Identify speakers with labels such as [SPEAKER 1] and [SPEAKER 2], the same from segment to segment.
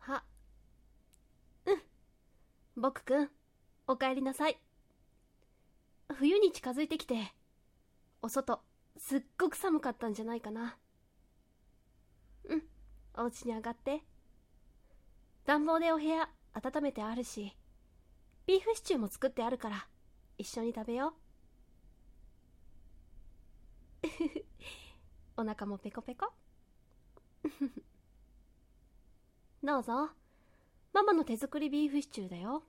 [SPEAKER 1] は、うん。僕くん、お帰りなさい。冬に近づいてきて、お外、すっごく寒かったんじゃないかな。うん、お家に上がって。暖房でお部屋温めてあるし、ビーフシチューも作ってあるから、一緒に食べよう。お腹もペコペコ。どうぞ。ママの手作りビーフシチューだよ。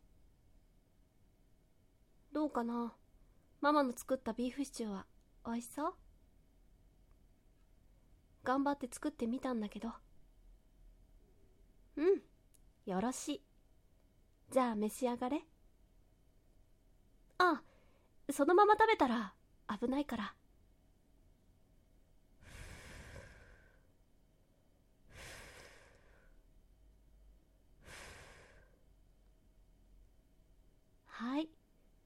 [SPEAKER 1] どうかな、ママの作ったビーフシチューはおいしそう？頑張って作ってみたんだけど。うん、よろしい。じゃあ召し上がれ。あ、そのまま食べたら危ないから。はい。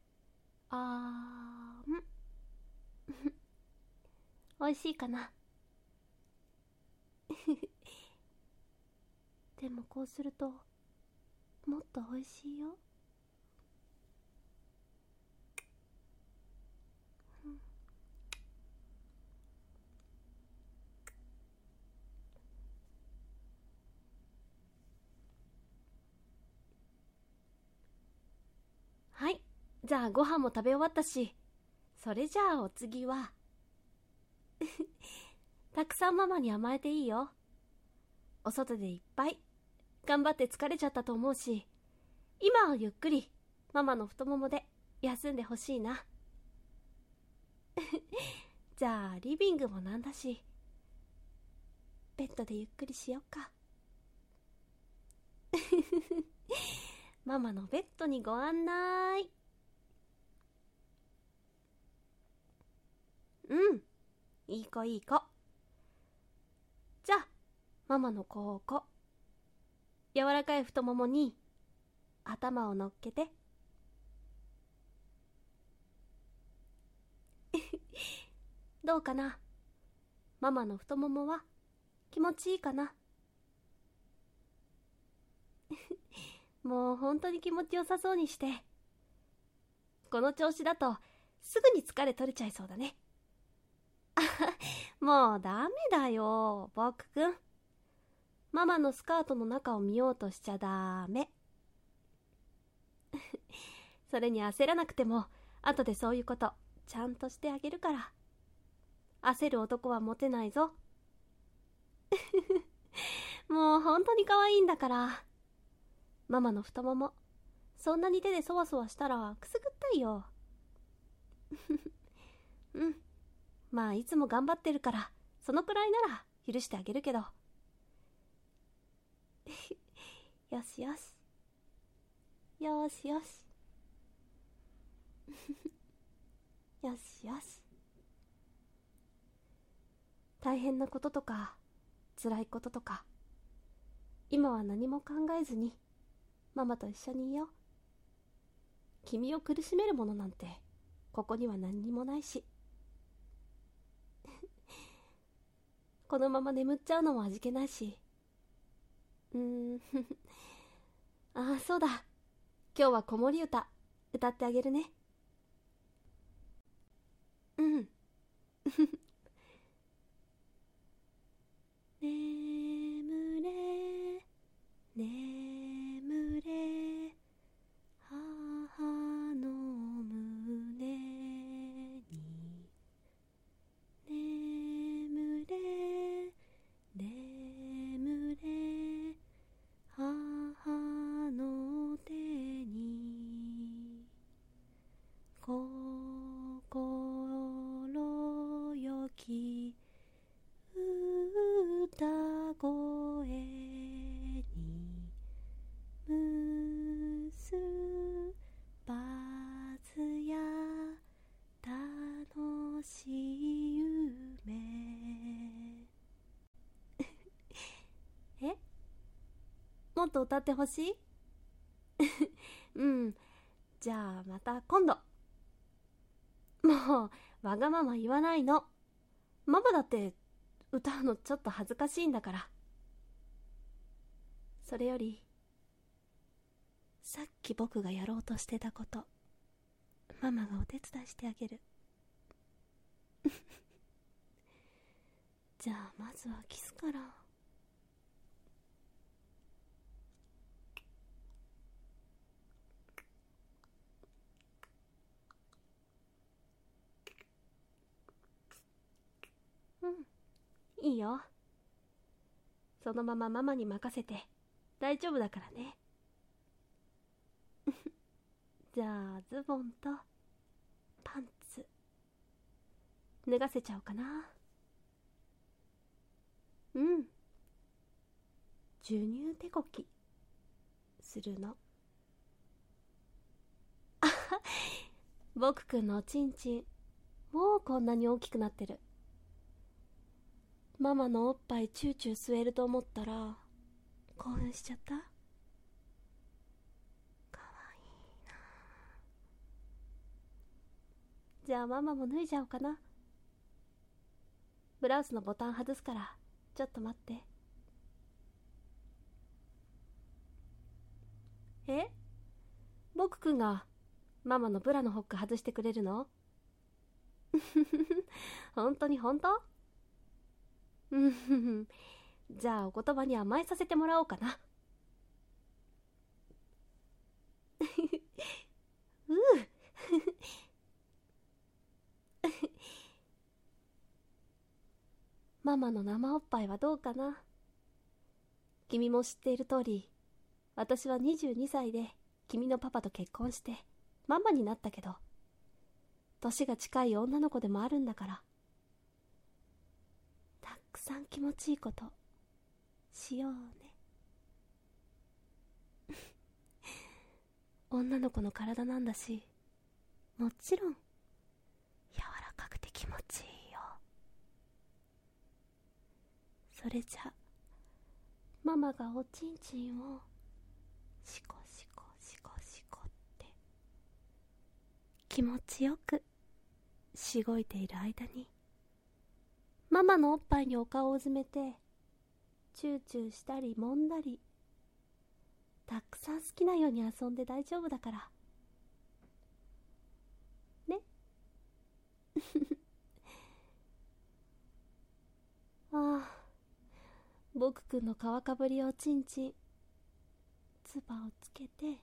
[SPEAKER 1] おいしいかな。でもこうするともっとおいしいよ。はい、じゃあご飯も食べ終わったし、それじゃあお次はたくさんママに甘えていいよ。お外でいっぱい頑張って疲れちゃったと思うし、今はゆっくりママの太ももで休んでほしいな。じゃあリビングもなんだし、ベッドでゆっくりしよっか。ママのベッドにご案内。うん、いい子いい子。じゃあママのここ、柔らかい太ももに頭を乗っけて。どうかな、ママの太ももは気持ちいいかな。もう本当に気持ちよさそうにして。この調子だとすぐに疲れ取れちゃいそうだね。もうダメだよ、僕くん。ママのスカートの中を見ようとしちゃダメ。それに焦らなくても、後でそういうことちゃんとしてあげるから。焦る男はモテないぞ。もう本当に可愛いんだから。ママの太もも、そんなに手でそわそわしたらくすぐったいよ。うん、まあいつも頑張ってるから、そのくらいなら許してあげるけど。よしよし、よしよし。よしよし。大変なこととか辛いこととか、今は何も考えずにママと一緒にいよう。君を苦しめるものなんてここには何にもないし。このまま眠っちゃうのも味気ないし。ああ、そうだ、今日は子守歌歌ってあげるね。うん。眠れ眠れ母の胸に、眠れ眠れ母の手に、心よき歌声に結ばずや楽しい夢。え、もっと歌ってほしい？うん、じゃあまた今度。もうわがまま言わないの。ママだって歌うのちょっと恥ずかしいんだから。 それより、さっき僕がやろうとしてたこと、ママがお手伝いしてあげる。じゃあまずはキスから。うん、いいよ。そのままママに任せて大丈夫だからね。じゃあズボンとパンツ脱がせちゃおうかな。うん、授乳手こきするの。あは、僕くんのおちんちんもうこんなに大きくなってる。ママのおっぱいチューチュー吸えると思ったら興奮しちゃった。かわいいな。じゃあママも脱いじゃおうかな。ブラウスのボタン外すからちょっと待って。え、僕くんがママのブラのホック外してくれるの？本当に本当？うん。じゃあお言葉に甘えさせてもらおうかな。うう。ママの生おっぱいはどうかな。君も知っている通り、私は22歳で君のパパと結婚してママになったけど、年が近い女の子でもあるんだから、たくさん気持ちいいことしようね。女の子の体なんだし、もちろん柔らかくて気持ちいいよ。それじゃママがおちんちんをシコシコシコシコって気持ちよくしごいている間に、ママのおっぱいにお顔をうずめてチューチューしたり揉んだり、たくさん好きなように遊んで大丈夫だからね。ああ、僕くんの皮かぶりおちんちん、つばをつけて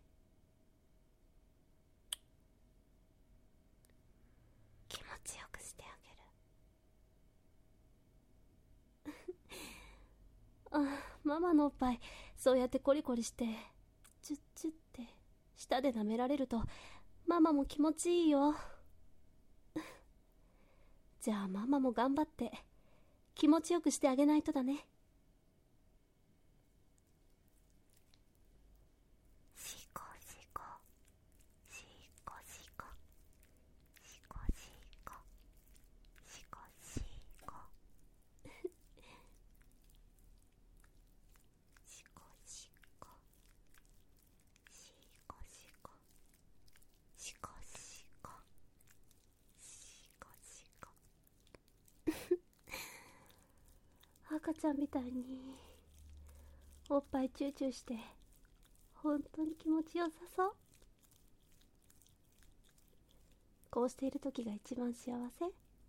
[SPEAKER 1] 気持ちよくしてあげる。ああ、ママのおっぱいそうやってコリコリしてチュッチュッって舌で舐められるとママも気持ちいいよ。じゃあママも頑張って気持ちよくしてあげないとだね。シコシコシコシコシコシコシコシコシコシコシコシコシコシコシコシコ。赤ちゃんみたいにおっぱいチューチューして本当に気持ちよさそう。こうしている時が一番幸せ。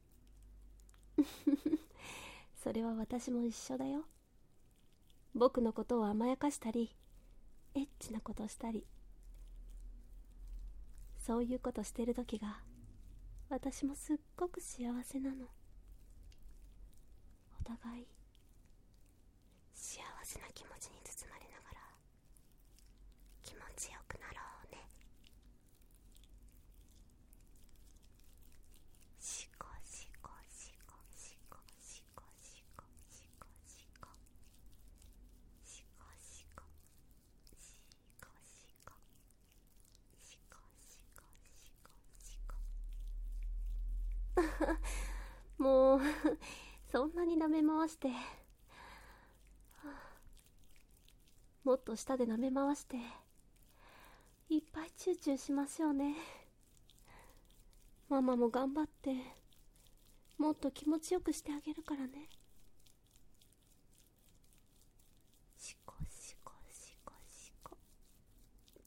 [SPEAKER 1] それは私も一緒だよ。僕のことを甘やかしたりエッチなことしたり、そういうことしてる時が私もすっごく幸せなの。お互い幸せな気持ちに包まれながら気持ちよくなろうね。シコシコシコシコシコシコシコシコシコシコシコシコシコシコシコシコ。もうそんなに舐め回して、もっと舌で舐め回していっぱいチューチューしましょうね。ママも頑張ってもっと気持ちよくしてあげるからね。シコシコシ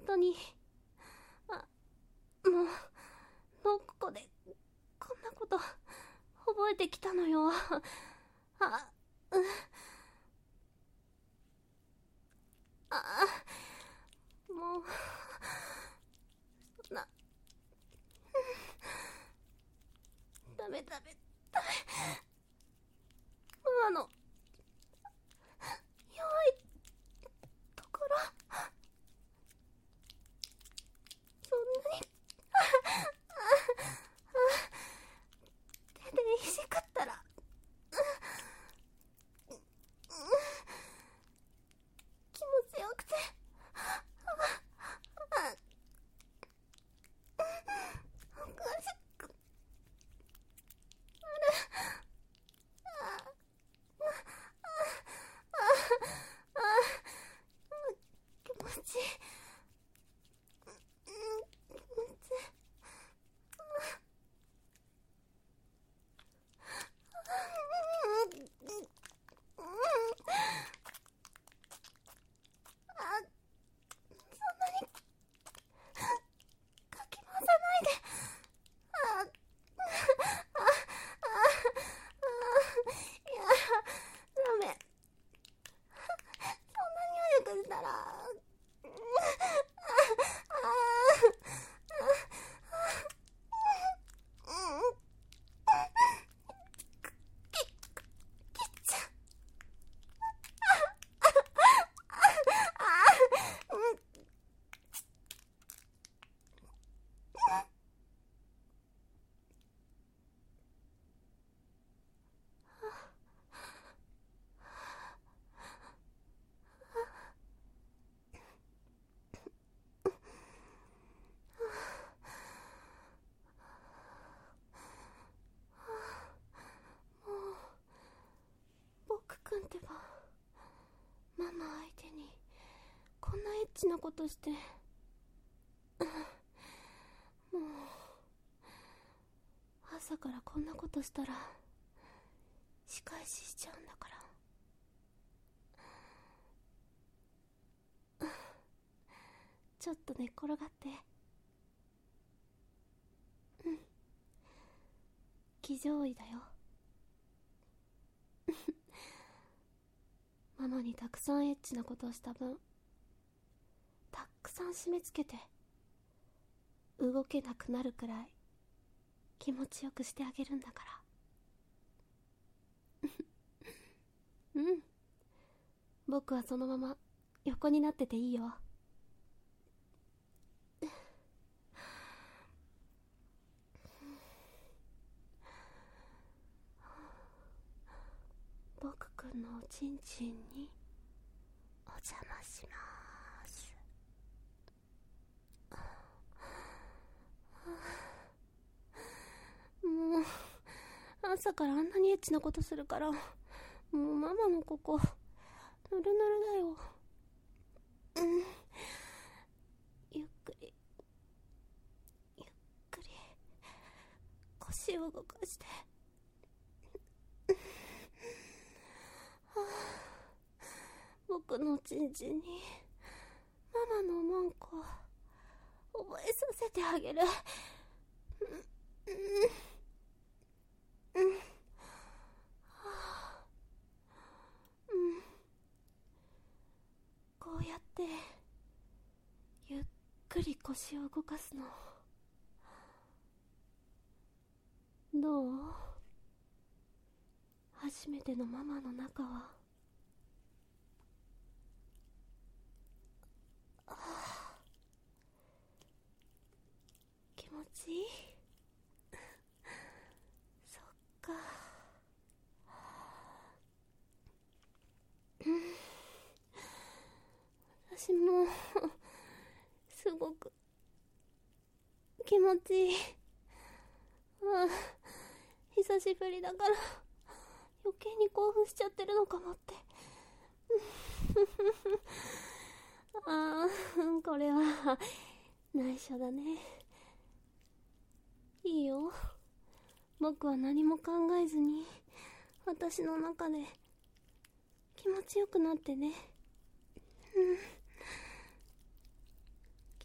[SPEAKER 1] 当に、もうどこでこんなこと覚えてきたのよ。もうそんな、ダメ。ママの弱いところ、そんなに手でいじくったら気持ちよくて、おかしく気持ちかき回さないで。いや、ダメ。そんなに早くしたら、僕くんってば、ママ相手にこんなエッチなことして、もう朝からこんなことしたら仕返ししちゃうんだから。ちょっと寝っ転がって。騎乗位だよ。ママにたくさんエッチなことをした分、たくさん締め付けて動けなくなるくらい気持ちよくしてあげるんだから僕はそのまま横になってていいよ。僕くんのおちんちんにお邪魔します。もう朝からあんなにエッチなことするから、もうママのここぬるぬるだよ。ゆっくり腰を動かして。僕のちんちんにママの文句を覚えさせてあげる。こうやってゆっくり腰を動かすのどう？初めてのママの中は気持ちいい？そっか。私もすごく気持ちいい。久しぶりだから余計に興奮しちゃってるのかもってこれは内緒だね。いいよ、僕は何も考えずに私の中で気持ちよくなってね。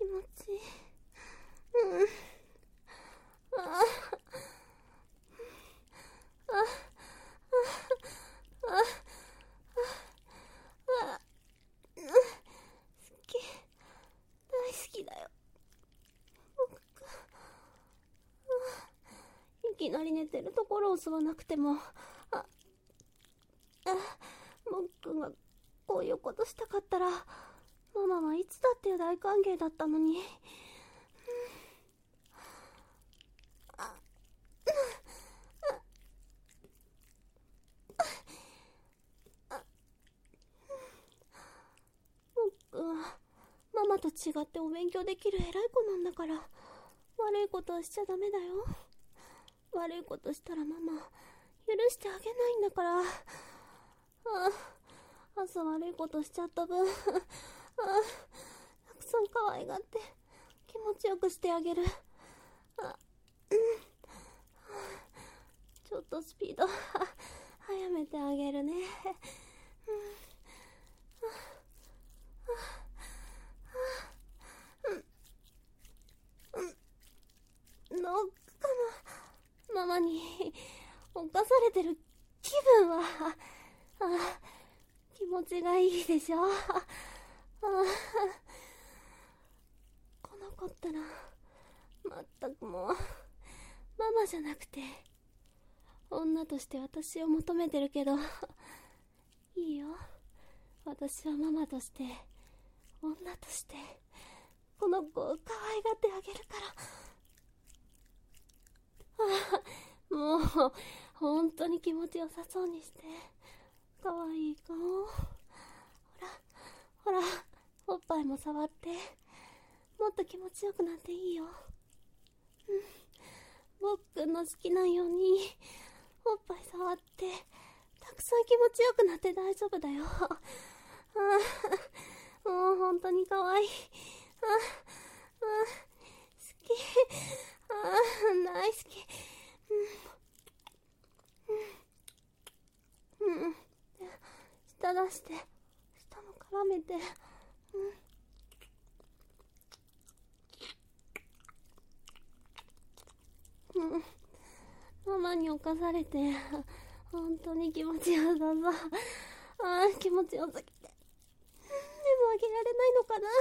[SPEAKER 1] きなり寝てるところを襲わなくても、もっくんがこういうことしたかったら、ママはいつだって大歓迎だったのに。もっくんはママと違ってお勉強できる偉い子なんだから、悪いことはしちゃダメだよ。悪いことしたらママ許してあげないんだから。朝悪いことしちゃった分、たくさん可愛がって気持ちよくしてあげる。ちょっとスピード早めてあげるね。どうかな、ママに犯されてる気分は。気持ちがいいでしょ。この子ったらまったくもうママじゃなくて女として私を求めてるけど、いいよ、私はママとして女としてこの子を可愛がってあげるから。もう本当に気持ちよさそうにして、可愛い顔。ほらおっぱいも触って、もっと気持ちよくなっていいよ。僕くんの好きなようにおっぱい触って、たくさん気持ちよくなって大丈夫だよ。もう本当に可愛い。好き。大好き。舌出して、舌も絡めて。ママに侵されて本当に気持ちよさそう。気持ちよすぎて手もあげられないのかな。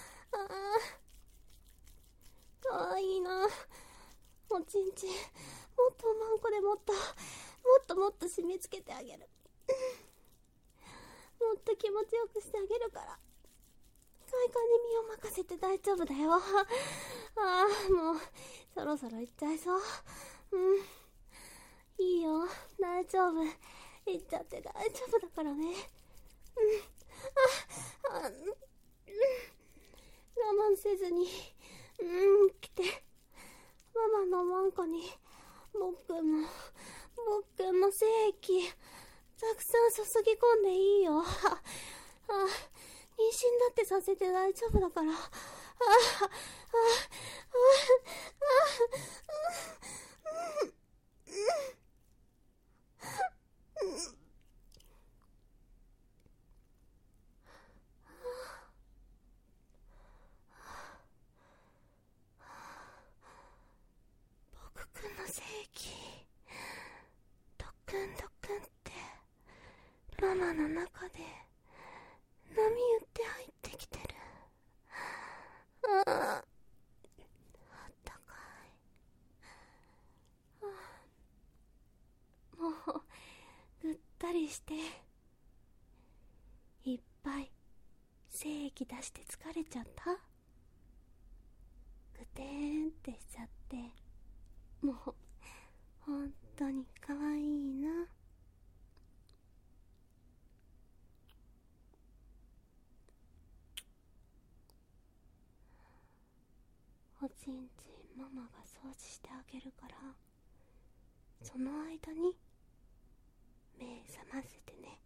[SPEAKER 1] かわいいな。おちんちんもっとおまんこでもっと締め付けてあげる。もっと気持ちよくしてあげるから、快感に身を任せて大丈夫だよ。もうそろそろ行っちゃいそう。いいよ、大丈夫、行っちゃって大丈夫だからね。我慢せずに来て、ママのワンコに僕も精液たくさん注ぎ込んでいいよ。妊娠だってさせて大丈夫だから。僕くんの精液ドクンドクンってママの中で波打って入ってきてる。あったかい。もうぐったりしていっぱい精液出して疲れちゃった。ぐてーんってしちゃって、もう本当に可愛いな。おちんちんママが掃除してあげるから、その間に目覚ませてね。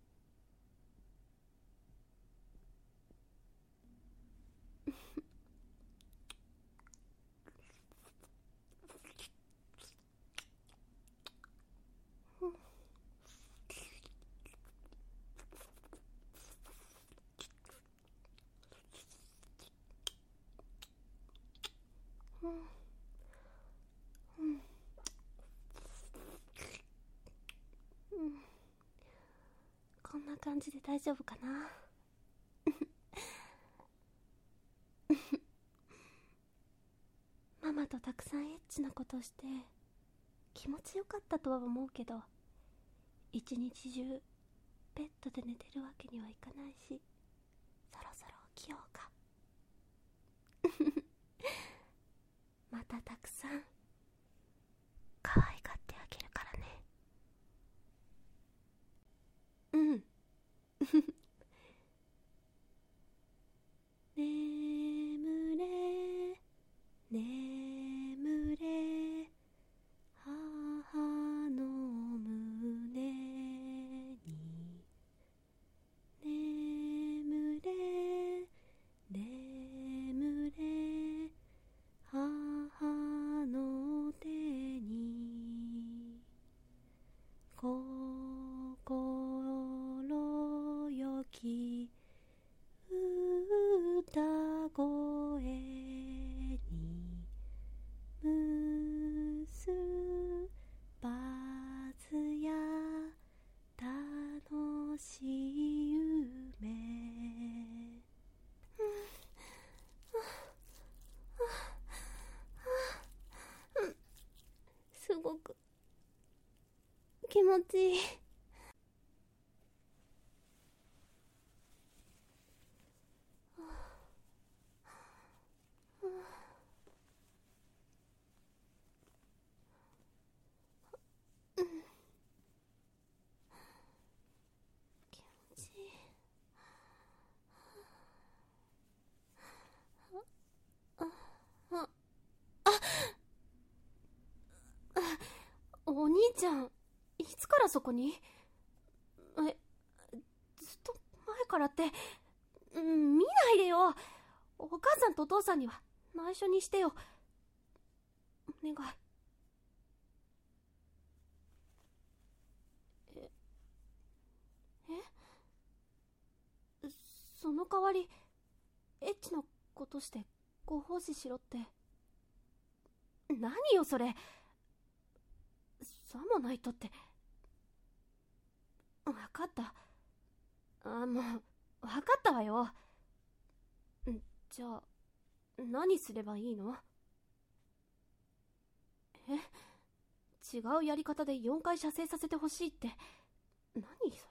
[SPEAKER 1] こんな感じで大丈夫かな。ママとたくさんエッチなことをして気持ちよかったとは思うけど、一日中ベッドで寝てるわけにはいかないし、そろそろ起きようか。またたくさん可愛がってあげるからね。うん。眠れ眠れ母の胸に、眠れ眠れ母の手に、心よき歌声に結ばずや楽しい夢。すごく気持ちいい。気持ちいい。お兄ちゃん、いつからそこに？ずっと前からって、見ないでよ。お母さんとお父さんには内緒にしてよ。お願い。その代わり、エッチなことしてご奉仕しろって。何よそれ。さもないとって。分かった。もう、分かったわよ。じゃあ、何すればいいの？違うやり方で4回射精させてほしいって。何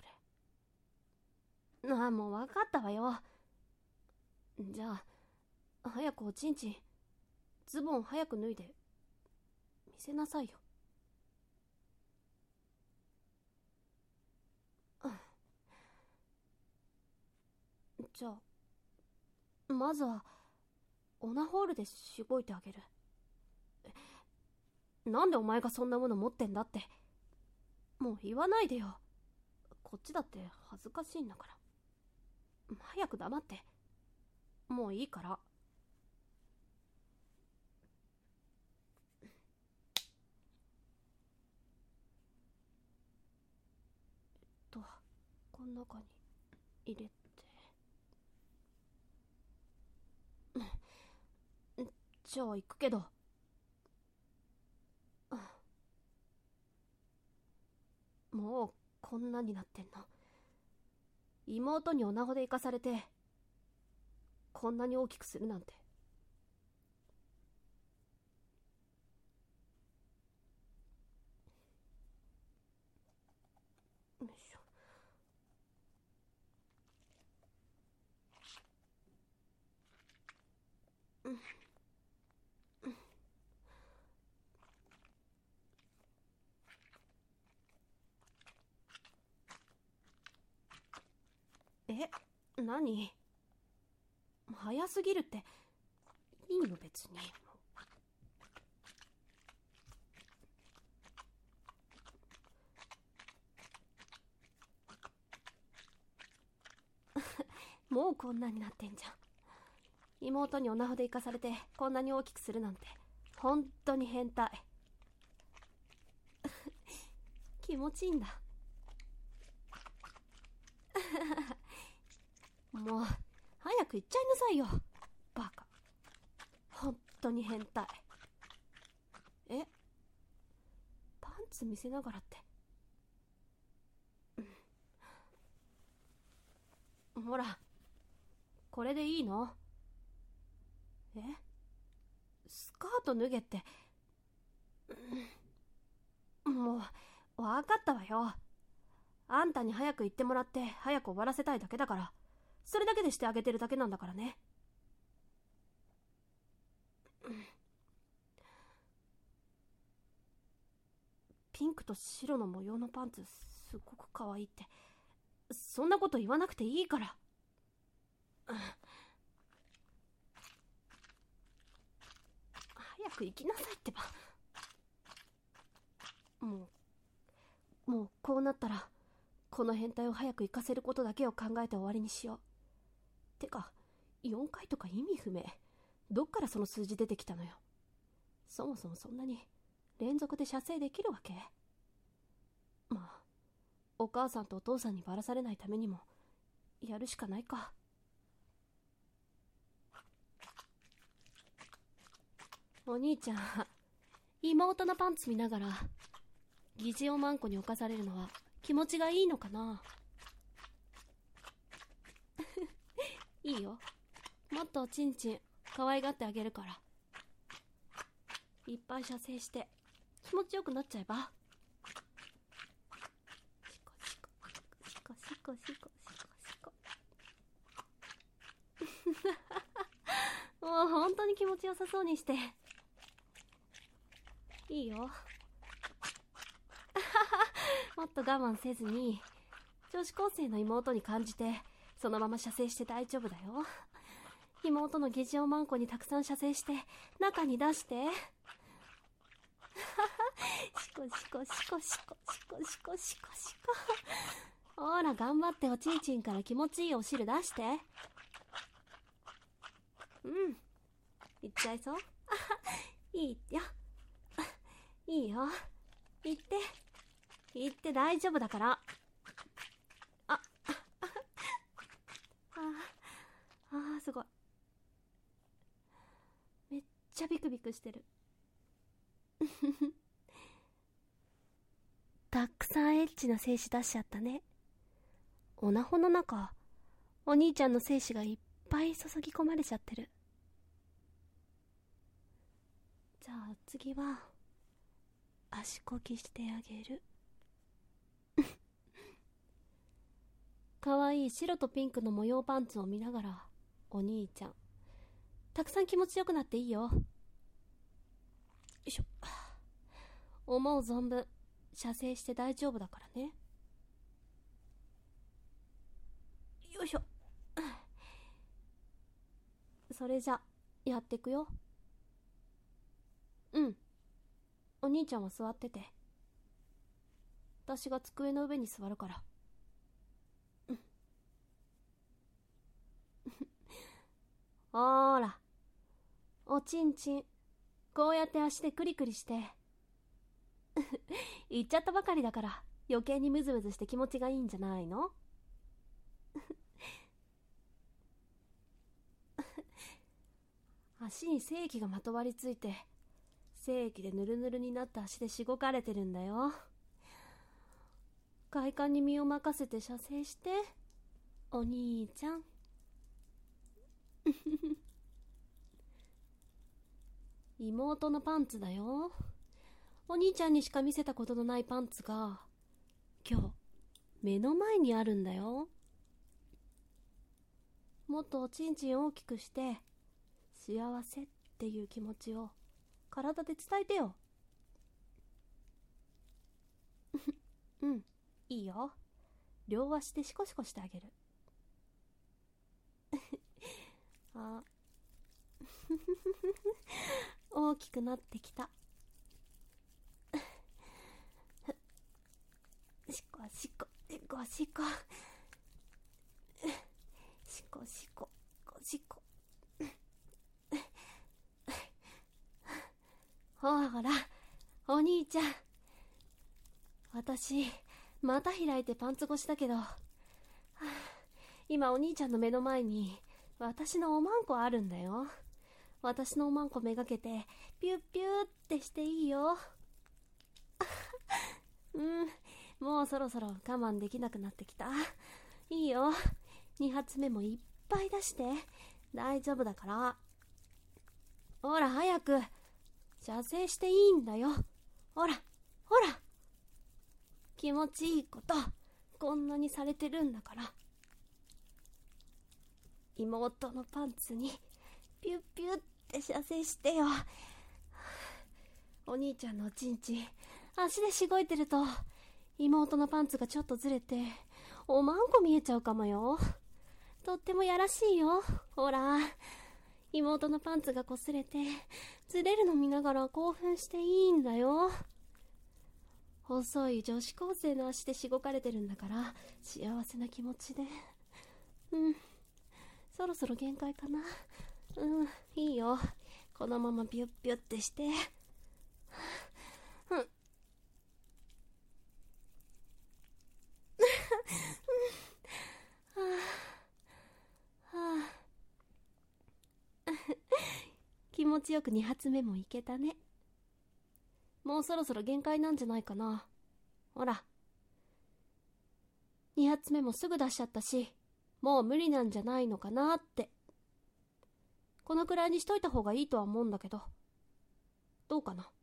[SPEAKER 1] それ。もう分かったわよ。じゃあ、早くおちんちん、ズボン早く脱いで、見せなさいよ。じゃあ、まずは、オナホールでしごいてあげる。なんでお前がそんなもの持ってんだって。もう言わないでよ。こっちだって恥ずかしいんだから。早く黙って。もういいから。この中に入れて。じゃあ行くけど。もうこんなになってんの。妹にオナホで行かされてこんなに大きくするなんて。よいしょ。何？早すぎるって。いいの別に。もうこんなになってんじゃん。妹にオナホで行かされてこんなに大きくするなんて本当に変態。気持ちいいんだ。もう早く行っちゃいなさいよ、バカ。本当に変態。パンツ見せながらって。ほら、これでいいの？スカート脱げって。 もう、わかったわよ。あんたに早く行ってもらって早く終わらせたいだけだから、それだけでしてあげてるだけなんだからね。ピンクと白の模様のパンツすごく可愛いって、そんなこと言わなくていいから。早く行きなさいってば。もうこうなったらこの変態を早く行かせることだけを考えて終わりにしよう。てか4回とか意味不明。どっからその数字出てきたのよ。そもそもそんなに連続で射精できるわけ？まあお母さんとお父さんにバラされないためにもやるしかないか。お兄ちゃん、妹のパンツ見ながら疑似をマンコに侵されるのは気持ちがいいのかな。いいよ、もっとおちんちん可愛がってあげるから。いっぱい射精して気持ちよくなっちゃえば。シコシコシコシコシコシコシコ。もう本当に気持ちよさそうにして。いいよ。もっと我慢せずに、女子高生の妹に感じてそのまま射精して大丈夫だよ。妹の疑似をマンコにたくさん射精して中に出して。シコシコシコシコシコシコシコシコ。ほら頑張っておちんちんから気持ちいいお汁出して。いっちゃいそう。いいよ。いいよ。行って大丈夫だから。すごい。めっちゃビクビクしてる。たくさんエッチな精子出しちゃったね。オナホの中、お兄ちゃんの精子がいっぱい注ぎ込まれちゃってる。じゃあ次は足こぎしてあげる。かわいい白とピンクの模様パンツを見ながら、お兄ちゃんたくさん気持ちよくなっていいよ。よいしょ。思う存分射精して大丈夫だからね。よいしょ。それじゃやってくよ。お兄ちゃんは座ってて、私が机の上に座るから。ほーら、おちんちんこうやって足でクリクリして。言っちゃったばかりだから余計にムズムズして気持ちがいいんじゃないの？足に精液がまとわりついて、精液でヌルヌルになった足でしごかれてるんだよ。快感に身を任せて射精してお兄ちゃん。妹のパンツだよ。お兄ちゃんにしか見せたことのないパンツが今日目の前にあるんだよ。もっとおちんちん大きくして幸せっていう気持ちを体で伝えてよ。いいよ。両足でシコシコしてあげる。大きくなってきた。シコシコシコシコシコシコシコ。ほらお兄ちゃん、私また開いてパンツ越しだけど、今お兄ちゃんの目の前に私のおまんこあるんだよ。私のおまんこめがけてピュッピューってしていいよ。もうそろそろ我慢できなくなってきた。いいよ、2発目もいっぱい出して大丈夫だから。ほら早く射精していいんだよ。ほらほら気持ちいいことこんなにされてるんだから、妹のパンツにピュッピュッって射精してよ。お兄ちゃんのおちんちん足でしごいてると、妹のパンツがちょっとずれておまんこ見えちゃうかもよ。とってもやらしいよ。ほら、妹のパンツが擦れてずれるの見ながら興奮していいんだよ。細い女子高生の足でしごかれてるんだから、幸せな気持ちで。そろそろ限界かな。いいよ。このままビュッビュッってして。気持ちよく2発目もいけたね。もうそろそろ限界なんじゃないかな。ほら、2発目もすぐ出しちゃったし、もう無理なんじゃないのかなって。このくらいにしといた方がいいとは思うんだけど、どうかな。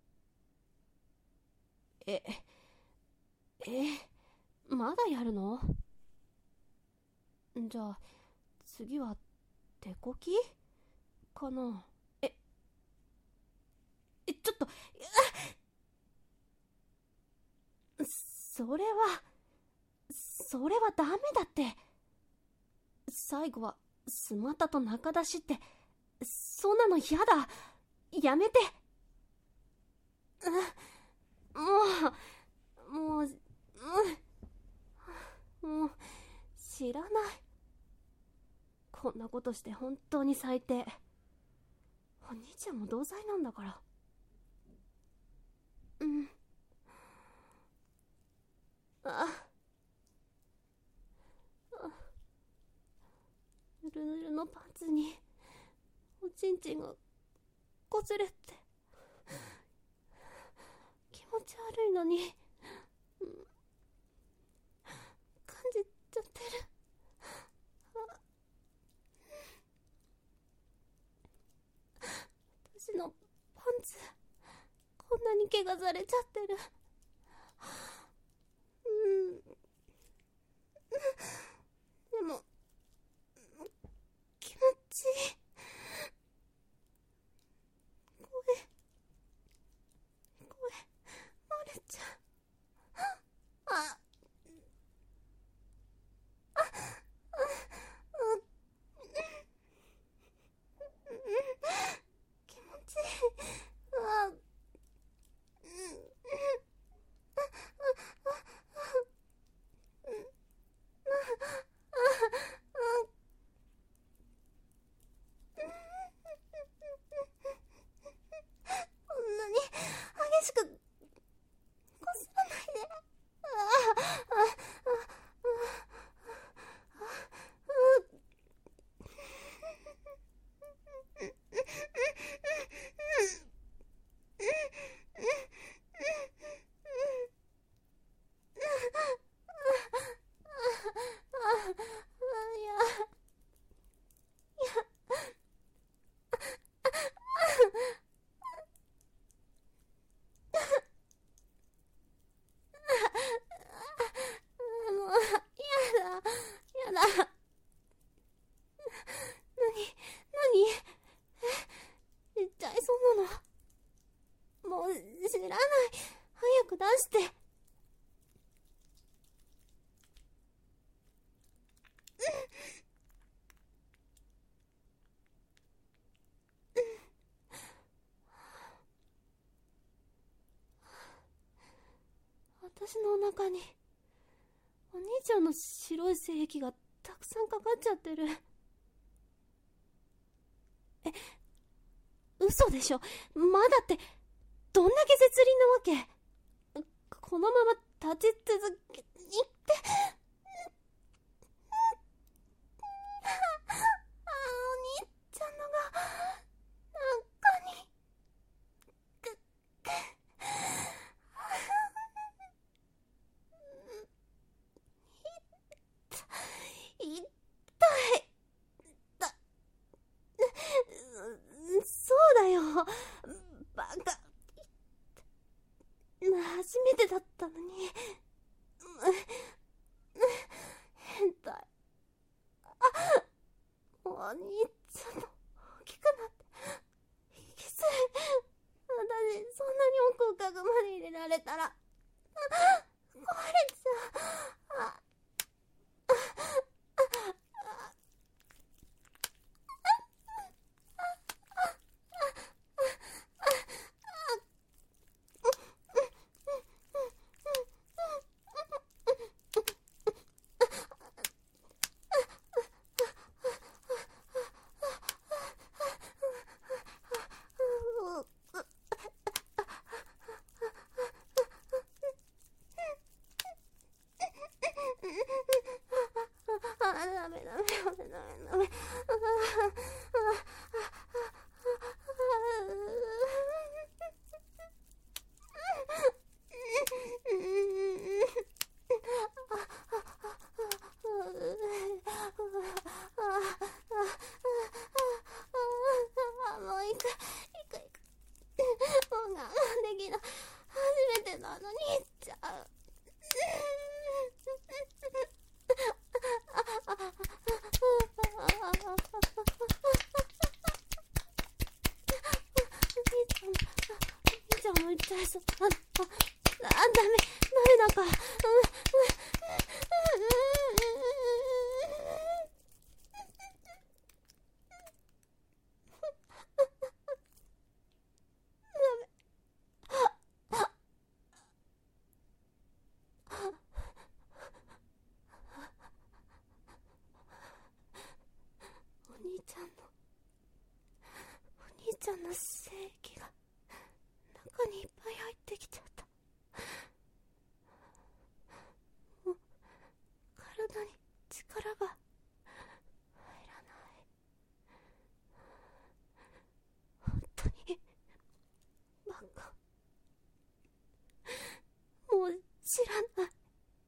[SPEAKER 1] まだやるの？じゃあ次は手こきかな。ちょっと、それはダメだって。最後はスマタと仲出しって、そんなの嫌だ。やめて。もう知らない。こんなことして本当に最低。お兄ちゃんも同罪なんだから。ぬるぬるのパンツにおちんちんがこすれって気持ち悪いのに、感じちゃってる。私のパンツこんなに怪我されちゃってる。でも気持ちいい。声漏れちゃう。気持ちいい。こんなに激しくこすらないで。やだ。何言っちゃいそうなの。もう知らない。早く出して。私のお腹にお兄ちゃんの白い精液がたくさんかかっちゃってる。嘘でしょ。まだってどんだけ絶倫なわけ。このまま立ち続けにってお兄ちゃんのが中に痛い。そうだよ。バカ。初めてだったのに。 兄ちゃんも大きくなってきつい。私そんなに奥深くまで入れられたら壊れちゃう。ダメダメダメダメダメ。もう行く。もう我慢できない。初めてなのに行っちゃう。お兄ちゃんも行っちゃいそう。ダメだから。お兄ちゃんの精液が中にいっぱい入ってきちゃった。もう体に力が入らない。本当にバカ。もう知らない。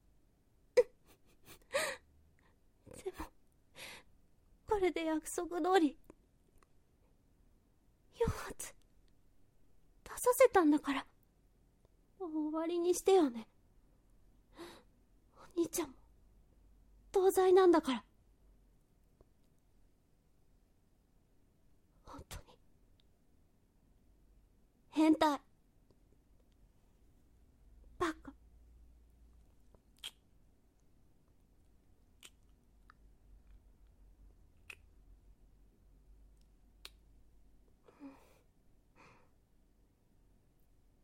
[SPEAKER 1] でもこれで約束通り4発出させたんだから、もう終わりにしてよね。お兄ちゃんも同罪なんだから。本当に変態。